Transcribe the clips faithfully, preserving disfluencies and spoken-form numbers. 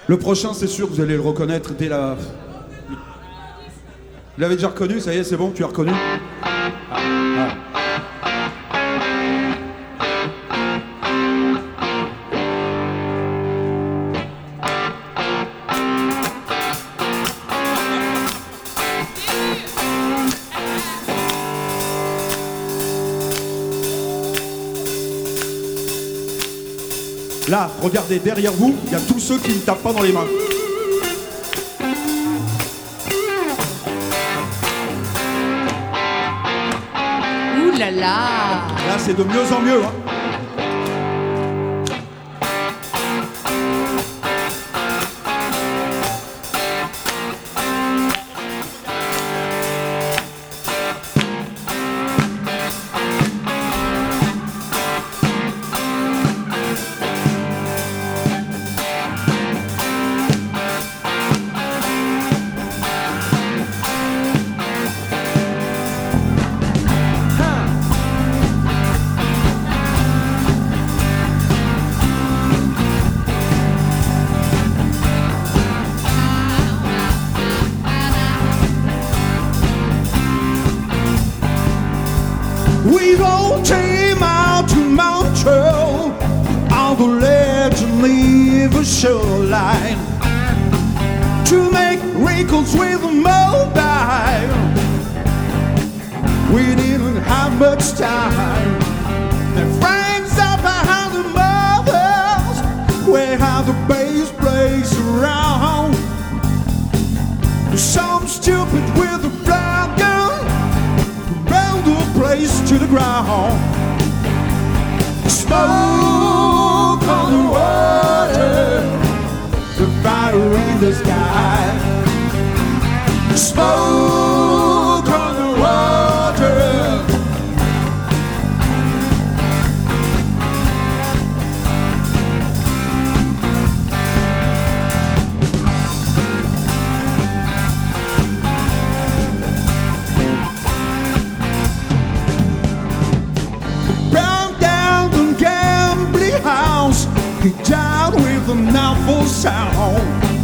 Le prochain, c'est sûr que vous allez le reconnaître dès la... Vous l'avez déjà reconnu, ça y est, c'est bon, tu as reconnu? Ah. Ah. Là, regardez, derrière vous, il y a tous ceux qui ne tapent pas dans les mains. Ouh là là! Là, c'est de mieux en mieux, hein. We all came out to Montreal on the legendary shoreline to make records with a mobile. We didn't have much time. The friends up behind the mothers, we had the bass place around. Some stupid with a blind gun round the place to the ground. Smoke on the water, the fire in the sky. Smoke on the water. He died with an awful sound.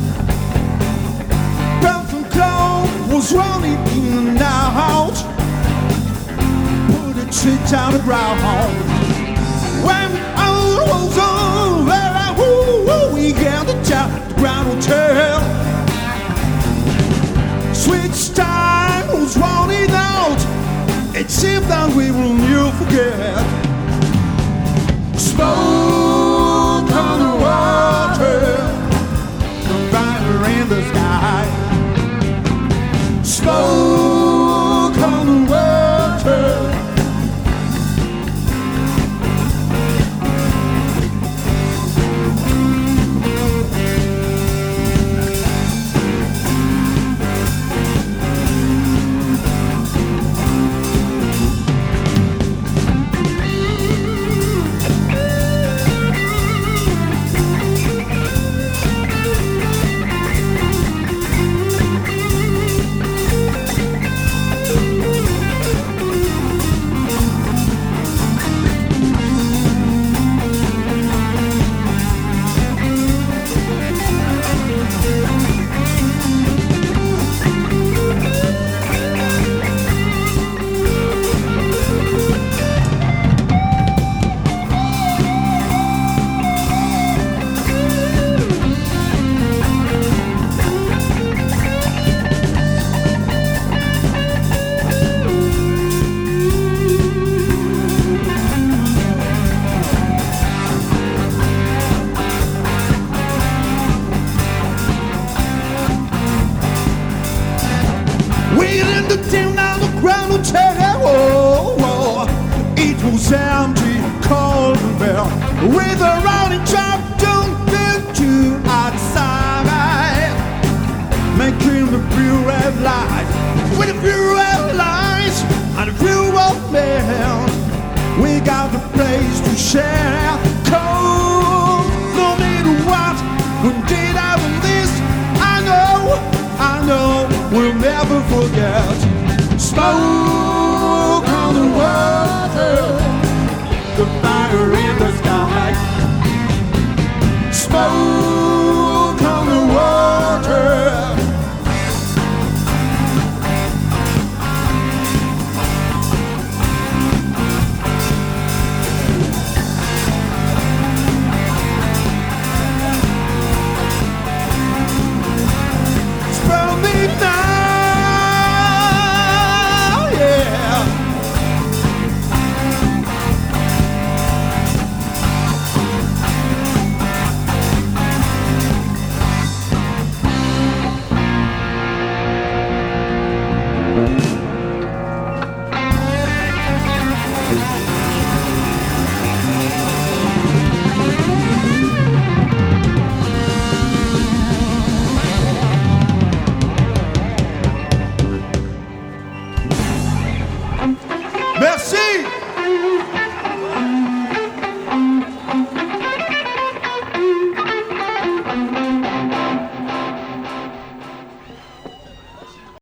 Belton Clown was running in and out, put a shit down the ground. When all was over, woo, woo, we got the top, the Grand Hotel. Switch time was running out. It seemed that we will never forget. Smoke on the water, the fire in the sky. Smoke on the water. It was empty, cold and bare, with a rolling truck, don't build you outside, making the few red lights, with a few red lights and a few old men. We got a place to share, cold, no matter what. We did have this, I know, I know, we'll never forget. Smoke on the water.